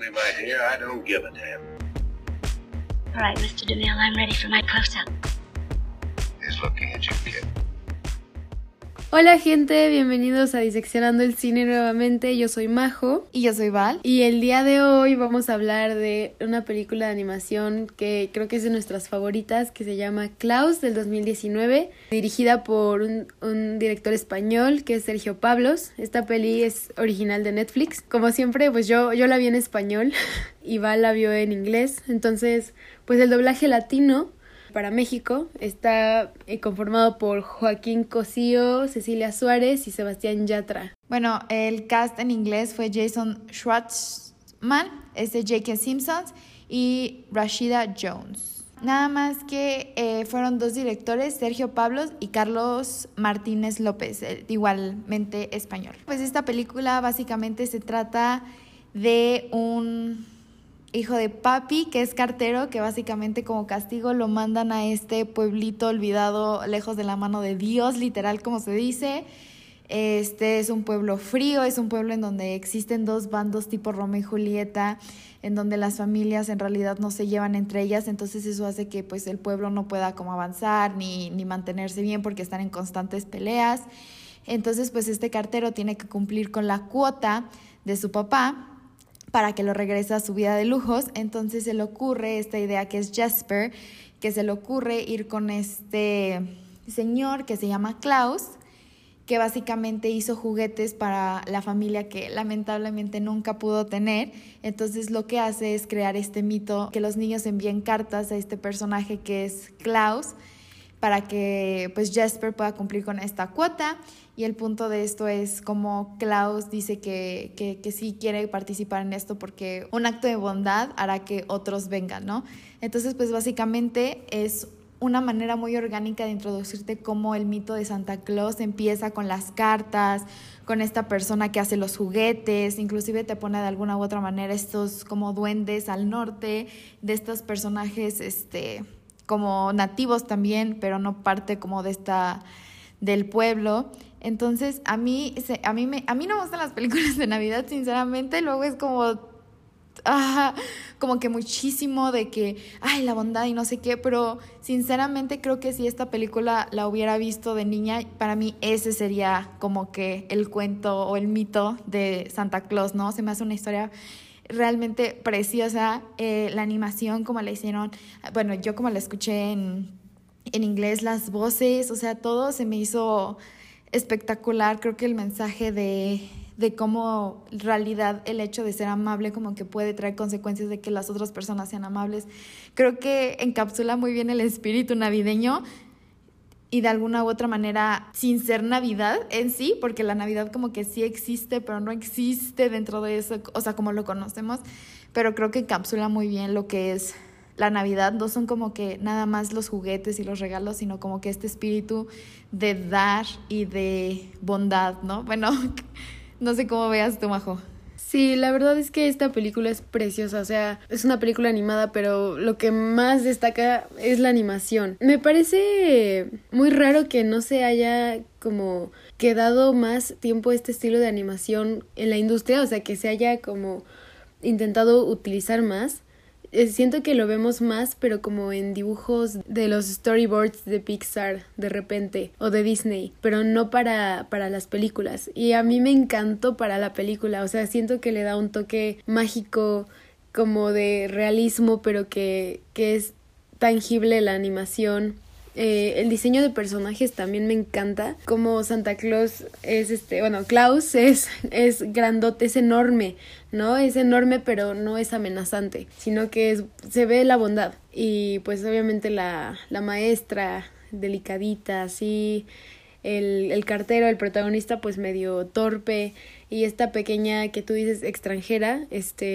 Frankly, my dear, I don't give a damn. All right, Mr. DeMille, I'm ready for my close-up. He's looking at you, kid. Hola gente, bienvenidos a Diseccionando el Cine nuevamente, yo soy Majo. Y yo soy Val. Y el día de hoy vamos a hablar de una película de animación que creo que es de nuestras favoritas, que se llama Klaus, del 2019, dirigida por un director español que es Sergio Pablos. Esta peli es original de Netflix. Como siempre, pues yo la vi en español y Val la vio en inglés. Entonces, pues el doblaje latino para México está conformado por Joaquín Cosío, Cecilia Suárez y Sebastián Yatra. Bueno, el cast en inglés fue Jason Schwartzman, J.K. Simpson y Rashida Jones. Nada más que fueron dos directores, Sergio Pablos y Carlos Martínez López, igualmente español. Pues esta película básicamente se trata de un hijo de papi que es cartero, que básicamente como castigo lo mandan a este pueblito olvidado lejos de la mano de Dios, literal como se dice. Este es un pueblo frío, es un pueblo en donde existen dos bandos tipo Romeo y Julieta, en donde las familias en realidad no se llevan entre ellas, entonces eso hace que pues el pueblo no pueda como avanzar ni mantenerse bien porque están en constantes peleas. Entonces pues este cartero tiene que cumplir con la cuota de su papá para que lo regrese a su vida de lujos. Entonces se le ocurre esta idea que es Jasper, que se le ocurre ir con este señor que se llama Klaus, que básicamente hizo juguetes para la familia que lamentablemente nunca pudo tener. Entonces lo que hace es crear este mito, que los niños envíen cartas a este personaje que es Klaus, para que pues Jasper pueda cumplir con esta cuota. Y el punto de esto es como Klaus dice que sí quiere participar en esto porque un acto de bondad hará que otros vengan, ¿no? Entonces pues básicamente es una manera muy orgánica de introducirte cómo el mito de Santa Claus empieza con las cartas, con esta persona que hace los juguetes, inclusive te pone de alguna u otra manera estos como duendes al norte, de estos personajes como nativos también, pero no parte como del pueblo. Entonces a mí no me gustan las películas de Navidad, sinceramente. Luego es como que muchísimo de que la bondad y no sé qué, pero sinceramente creo que si esta película la hubiera visto de niña, para mí ese sería como que el cuento o el mito de Santa Claus, ¿no? Se me hace una historia realmente preciosa. La animación como la hicieron, bueno, yo como la escuché en inglés, las voces, o sea, todo se me hizo espectacular. Creo que el mensaje de cómo en realidad el hecho de ser amable como que puede traer consecuencias de que las otras personas sean amables, creo que encapsula muy bien el espíritu navideño y de alguna u otra manera sin ser Navidad en sí, porque la Navidad como que sí existe, pero no existe dentro de eso, o sea, como lo conocemos, pero creo que encapsula muy bien lo que es la Navidad. No son como que nada más los juguetes y los regalos, sino como que este espíritu de dar y de bondad, ¿no? Bueno, no sé cómo veas tú, Majo. Sí, la verdad es que esta película es preciosa, o sea, es una película animada, pero lo que más destaca es la animación. Me parece muy raro que no se haya como quedado más tiempo este estilo de animación en la industria, o sea, que se haya como intentado utilizar más. Siento que lo vemos más, pero como en dibujos de los storyboards de Pixar de repente, o de Disney, pero no para las películas. Y a mí me encantó para la película, o sea, siento que le da un toque mágico, como de realismo, pero que es tangible la animación. El diseño de personajes también me encanta, como Santa Claus es Klaus es grandote, es enorme, ¿no? Es enorme, pero no es amenazante, sino que se ve la bondad. Y pues obviamente la maestra delicadita, así, el cartero, el protagonista pues medio torpe, y esta pequeña que tú dices extranjera,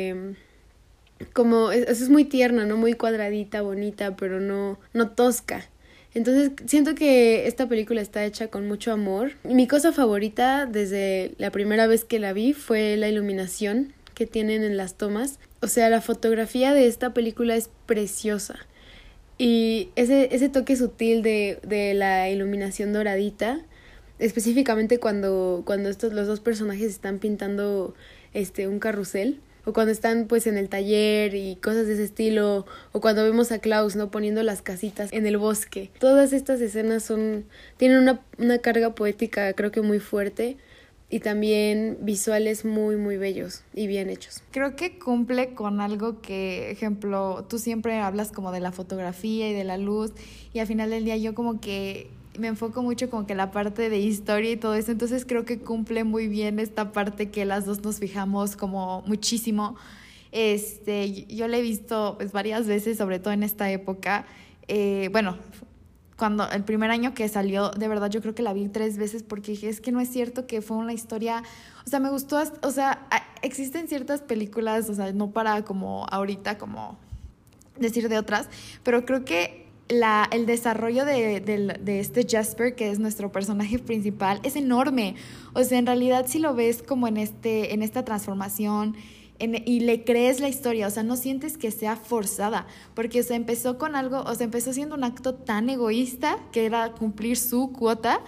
como eso es muy tierna, ¿no? Muy cuadradita, bonita, pero no tosca. Entonces siento que esta película está hecha con mucho amor. Mi cosa favorita desde la primera vez que la vi fue la iluminación que tienen en las tomas. O sea, la fotografía de esta película es preciosa. Y ese toque sutil de la iluminación doradita, específicamente cuando los dos personajes están pintando un carrusel, o cuando están pues en el taller y cosas de ese estilo, o cuando vemos a Klaus, ¿no? Poniendo las casitas en el bosque. Todas estas escenas tienen una carga poética creo que muy fuerte y también visuales muy muy bellos y bien hechos. Creo que cumple con algo que, ejemplo, tú siempre hablas como de la fotografía y de la luz, y al final del día yo como que me enfoco mucho como que la parte de historia y todo eso, entonces creo que cumple muy bien esta parte que las dos nos fijamos como muchísimo. Yo la he visto pues varias veces, sobre todo en esta época. Cuando el primer año que salió, de verdad yo creo que la vi 3 veces porque dije, es que no es cierto que fue una historia, o sea, me gustó, o sea, existen ciertas películas, o sea, no para como ahorita como decir de otras, pero creo que el desarrollo de este Jasper, que es nuestro personaje principal, es enorme. O sea, en realidad si lo ves como en esta transformación y le crees la historia, o sea, no sientes que sea forzada, porque, o sea, empezó con algo, o sea, empezó siendo un acto tan egoísta que era cumplir su cuota,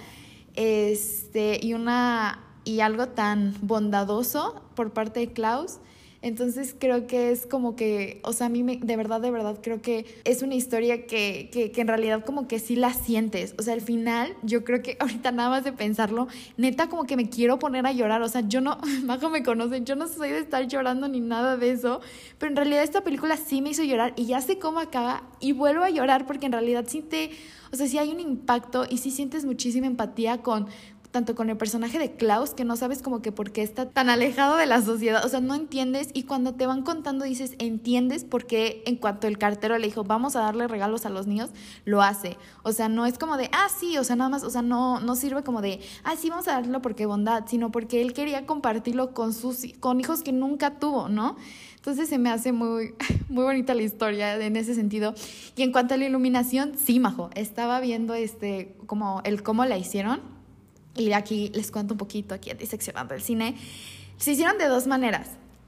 y algo tan bondadoso por parte de Klaus. Entonces creo que es como que, o sea, a mí de verdad creo que es una historia que en realidad como que sí la sientes. O sea, al final yo creo que ahorita nada más de pensarlo, neta como que me quiero poner a llorar. O sea, yo no, Majo me conocen, yo no soy de estar llorando ni nada de eso, pero en realidad esta película sí me hizo llorar y ya sé cómo acaba y vuelvo a llorar porque en realidad o sea, sí hay un impacto y sí sientes muchísima empatía tanto con el personaje de Klaus, que no sabes como que por qué está tan alejado de la sociedad, o sea, no entiendes, y cuando te van contando dices, entiendes por qué en cuanto el cartero le dijo, vamos a darle regalos a los niños, lo hace. O sea, no es como de, sí, o sea, nada más, o sea, no sirve como de, sí, vamos a darlo porque bondad, sino porque él quería compartirlo con hijos que nunca tuvo, ¿no? Entonces se me hace muy, muy bonita la historia en ese sentido. Y en cuanto a la iluminación, sí, Majo, estaba viendo como cómo la hicieron. Y aquí les cuento un poquito, aquí diseccionando el cine. Se hicieron de 2 maneras.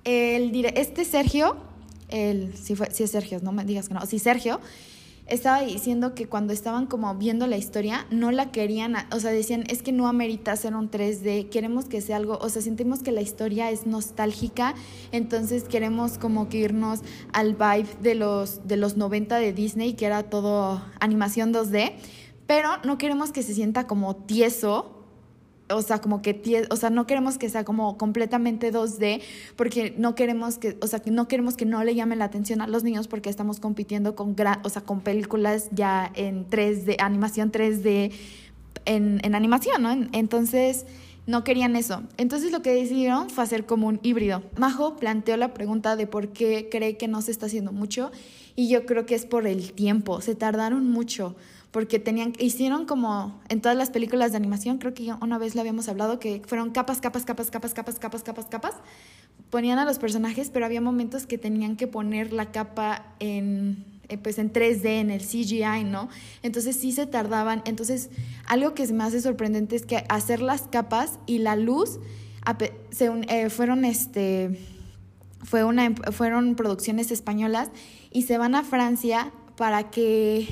Sergio, si es Sergio, no me digas que no, sí, Sergio, estaba diciendo que cuando estaban como viendo la historia, no la querían, o sea, decían, es que no amerita hacer un 3D, queremos que sea algo, o sea, sentimos que la historia es nostálgica, entonces queremos como que irnos al vibe de los 90 de Disney, que era todo animación 2D, pero no queremos que se sienta como tieso. O sea, como que no queremos que sea como completamente 2D porque no queremos que no le llame la atención a los niños porque estamos compitiendo con películas ya en 3D, animación 3D en animación, ¿no? Entonces no querían eso. Entonces lo que decidieron fue hacer como un híbrido. Majo planteó la pregunta de por qué cree que no se está haciendo mucho y yo creo que es por el tiempo. Se tardaron mucho porque hicieron como en todas las películas de animación, creo que ya una vez lo habíamos hablado, que fueron capas, ponían a los personajes, pero había momentos que tenían que poner la capa en 3D, en el CGI, ¿no? Entonces sí se tardaban. Entonces algo que se me hace sorprendente es que hacer las capas y la luz fueron producciones españolas y se van a Francia para que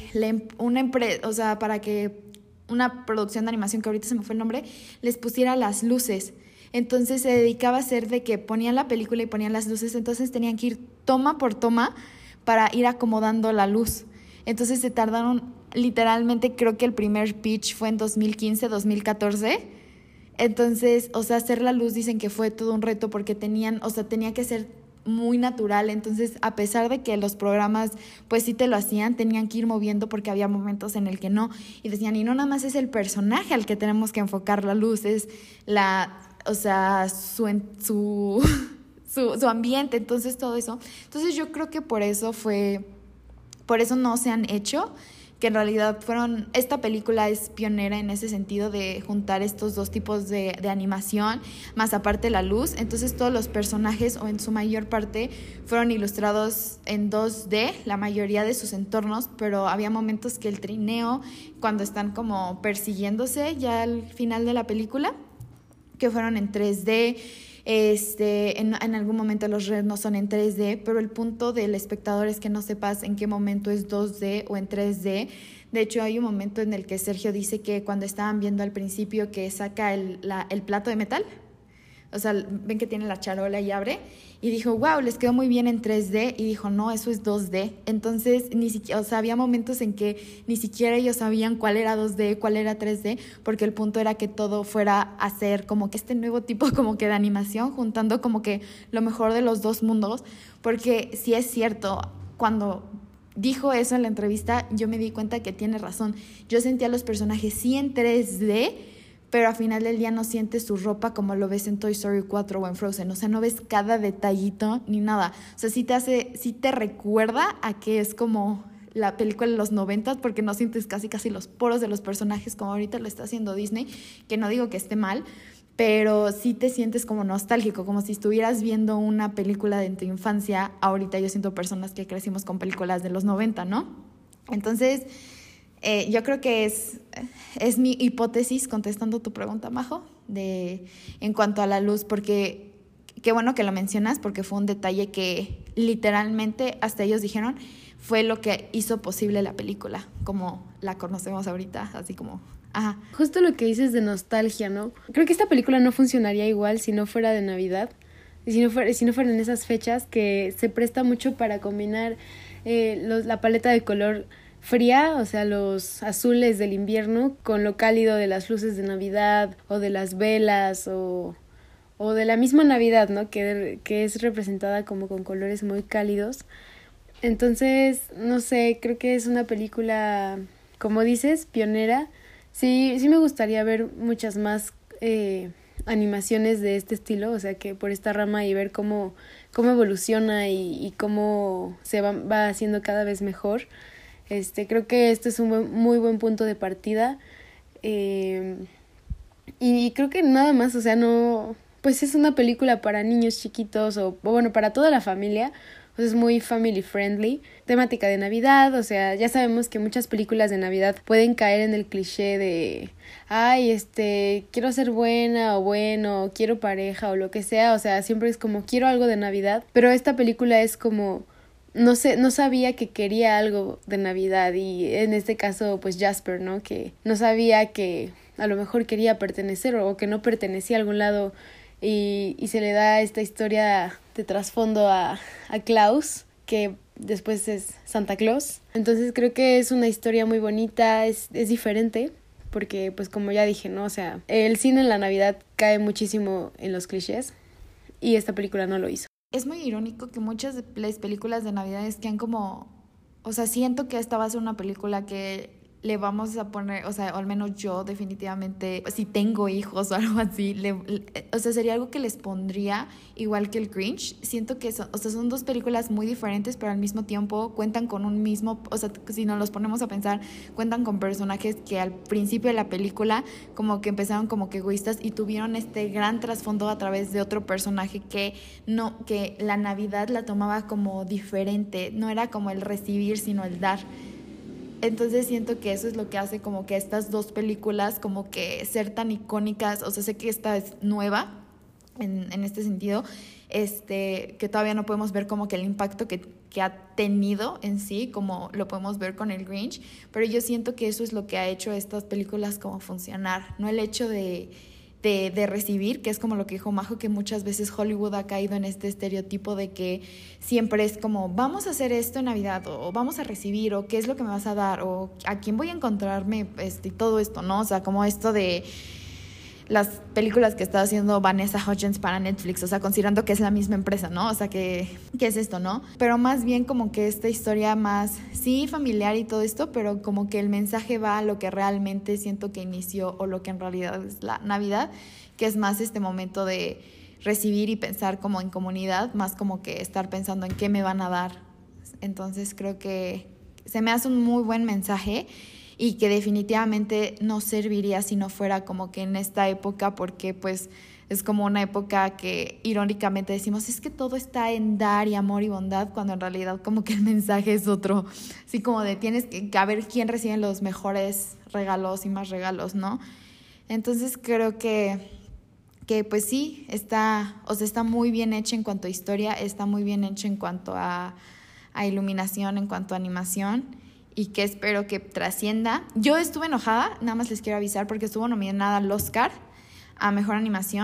una producción de animación, que ahorita se me fue el nombre, les pusiera las luces. Entonces se dedicaba a hacer de que ponían la película y ponían las luces, entonces tenían que ir toma por toma para ir acomodando la luz. Entonces se tardaron literalmente, creo que el primer pitch fue en 2015, 2014. Entonces, o sea, hacer la luz dicen que fue todo un reto porque tenía que ser muy natural. Entonces, a pesar de que los programas pues sí te lo hacían, tenían que ir moviendo porque había momentos en el que no, y decían, y no nada más es el personaje al que tenemos que enfocar la luz, es su ambiente, entonces todo eso. Entonces yo creo que por eso no se han hecho, que en realidad esta película es pionera en ese sentido de juntar estos 2 tipos de animación, más aparte la luz. Entonces todos los personajes, o en su mayor parte, fueron ilustrados en 2D, la mayoría de sus entornos, pero había momentos que el trineo, cuando están como persiguiéndose ya al final de la película, que fueron en 3D. En algún momento los no son en 3D, pero el punto del espectador es que no sepas en qué momento es 2D o en 3D. De hecho, hay un momento en el que Sergio dice que cuando estaban viendo al principio que saca el plato de metal, o sea, ven que tiene la charola y abre, y dijo, wow, les quedó muy bien en 3D, y dijo, no, eso es 2D. Entonces, ni siquiera, o sea, había momentos en que ni siquiera ellos sabían cuál era 2D, cuál era 3D, porque el punto era que todo fuera a ser como que este nuevo tipo como que de animación, juntando como que lo mejor de los dos mundos, porque sí es cierto, cuando dijo eso en la entrevista, yo me di cuenta que tiene razón. Yo sentía a los personajes sí en 3D, pero al final del día no sientes su ropa como lo ves en Toy Story 4 o en Frozen. O sea, no ves cada detallito ni nada. O sea, sí te recuerda a que es como la película de los 90, porque no sientes casi los poros de los personajes como ahorita lo está haciendo Disney, que no digo que esté mal, pero sí te sientes como nostálgico, como si estuvieras viendo una película de tu infancia. Ahorita yo siento personas que crecimos con películas de los 90, ¿no? Entonces, yo creo que es mi hipótesis, contestando tu pregunta, Majo, en cuanto a la luz, porque qué bueno que lo mencionas, porque fue un detalle que literalmente hasta ellos dijeron fue lo que hizo posible la película, como la conocemos ahorita, así como... Ajá. Justo lo que dices de nostalgia, ¿no? Creo que esta película no funcionaría igual si no fuera de Navidad, si no fueran esas fechas, que se presta mucho para combinar la paleta de color fría, o sea, los azules del invierno, con lo cálido de las luces de Navidad o de las velas o de la misma Navidad, ¿no? Que es representada como con colores muy cálidos. Entonces, no sé, creo que es una película, como dices, pionera. Sí me gustaría ver muchas más animaciones de este estilo, o sea, que por esta rama, y ver cómo evoluciona y cómo se va haciendo cada vez mejor. Creo que este es un muy buen punto de partida. Y creo que nada más, o sea, no, pues es una película para niños chiquitos o bueno, para toda la familia. Pues es muy family friendly, temática de Navidad, o sea, ya sabemos que muchas películas de Navidad pueden caer en el cliché de, ay, quiero ser buena o bueno, quiero pareja o lo que sea, o sea, siempre es como, quiero algo de Navidad, pero esta película es como, no sabía que quería algo de Navidad, y en este caso, pues Jasper, ¿no? Que no sabía que a lo mejor quería pertenecer o que no pertenecía a algún lado. Y se le da esta historia de trasfondo a Klaus, que después es Santa Claus. Entonces creo que es una historia muy bonita, es diferente, porque pues como ya dije, ¿no? O sea, el cine en la Navidad cae muchísimo en los clichés y esta película no lo hizo. Es muy irónico que muchas de las películas de Navidad quedan como... O sea, siento que esta va a ser una película que le vamos a poner, o sea, o al menos yo definitivamente, si tengo hijos o algo así, o sea, sería algo que les pondría igual que el Grinch. Siento que son dos películas muy diferentes, pero al mismo tiempo cuentan con un mismo, o sea, si nos los ponemos a pensar, cuentan con personajes que al principio de la película como que empezaron como que egoístas y tuvieron este gran trasfondo a través de otro personaje que la Navidad la tomaba como diferente, no era como el recibir, sino el dar. Entonces siento que eso es lo que hace como que estas dos películas como que ser tan icónicas. O sea, sé que esta es nueva en este sentido, que todavía no podemos ver como que el impacto que ha tenido en sí, como lo podemos ver con el Grinch, pero yo siento que eso es lo que ha hecho estas películas como funcionar, no el hecho de recibir, que es como lo que dijo Majo, que muchas veces Hollywood ha caído en este estereotipo de que siempre es como, vamos a hacer esto en Navidad, o vamos a recibir, o qué es lo que me vas a dar, o a quién voy a encontrarme, y todo esto, ¿no? O sea, como esto de las películas que está haciendo Vanessa Hudgens para Netflix, o sea, considerando que es la misma empresa, ¿no? O sea, ¿qué es esto, no? Pero más bien como que esta historia más, sí, familiar y todo esto, pero como que el mensaje va a lo que realmente siento que inició, o lo que en realidad es la Navidad, que es más este momento de recibir y pensar como en comunidad, más como que estar pensando en qué me van a dar. Entonces creo que se me hace un muy buen mensaje, y que definitivamente no serviría si no fuera como que en esta época, porque pues es como una época que irónicamente decimos, es que todo está en dar y amor y bondad, cuando en realidad como que el mensaje es otro, así como de tienes que a ver quién recibe los mejores regalos y más regalos, ¿no? Entonces creo que pues sí, está muy bien hecha en cuanto a historia, está muy bien hecha en cuanto a iluminación, en cuanto a animación, y que espero que trascienda. Yo estuve enojada, nada más les quiero avisar, porque estuvo nominada al Oscar a Mejor Animación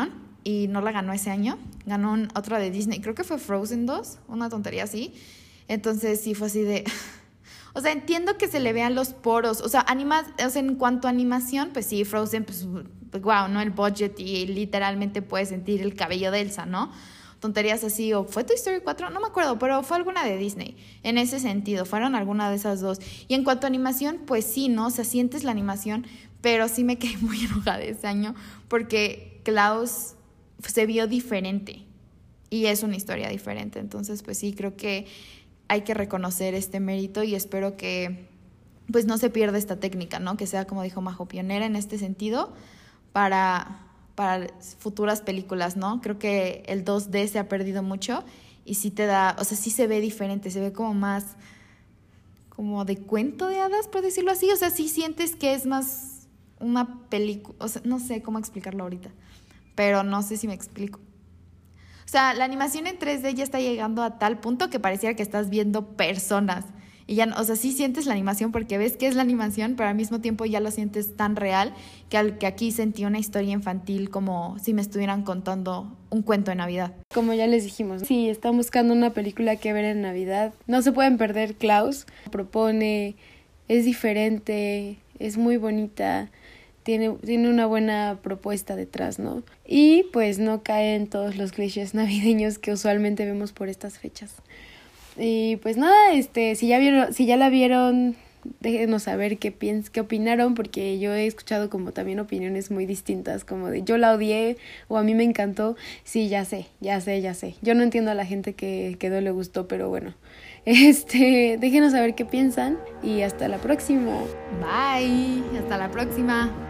y no la ganó ese año. Ganó otra de Disney, creo que fue Frozen 2, una tontería así. Entonces sí fue así de... O sea, entiendo que se le vean los poros. O sea, en cuanto a animación, pues sí, Frozen, pues wow, ¿no? El budget y literalmente puedes sentir el cabello de Elsa, ¿no? Tonterías así, o fue Toy Story 4, no me acuerdo, pero fue alguna de Disney. En ese sentido, fueron alguna de esas dos. Y en cuanto a animación, pues sí, ¿no? O sea, sientes la animación, pero sí me quedé muy enojada ese año porque Klaus se vio diferente y es una historia diferente. Entonces, pues sí, creo que hay que reconocer este mérito y espero que pues no se pierda esta técnica, ¿no? Que sea, como dijo Majo, pionera en este sentido para futuras películas, ¿no? Creo que el 2D se ha perdido mucho y sí te da, o sea, sí se ve diferente, se ve como más como de cuento de hadas, por decirlo así. O sea, sí sientes que es más una película, o sea, no sé cómo explicarlo ahorita, pero no sé si me explico. O sea, la animación en 3D ya está llegando a tal punto que pareciera que estás viendo personas. Y ya, o sea, sí sientes la animación porque ves que es la animación, pero al mismo tiempo ya lo sientes tan real que aquí sentí una historia infantil como si me estuvieran contando un cuento de Navidad. Como ya les dijimos, si están buscando una película que ver en Navidad, no se pueden perder Klaus. Propone, es diferente, es muy bonita. Tiene una buena propuesta detrás, ¿no? Y pues no cae en todos los clichés navideños que usualmente vemos por estas fechas. Y pues nada, si ya la vieron, déjenos saber qué opinaron, porque yo he escuchado como también opiniones muy distintas, como de yo la odié o a mí me encantó. Sí, ya sé. Yo no entiendo a la gente que no le gustó, pero bueno. Déjenos saber qué piensan y hasta la próxima. Bye, hasta la próxima.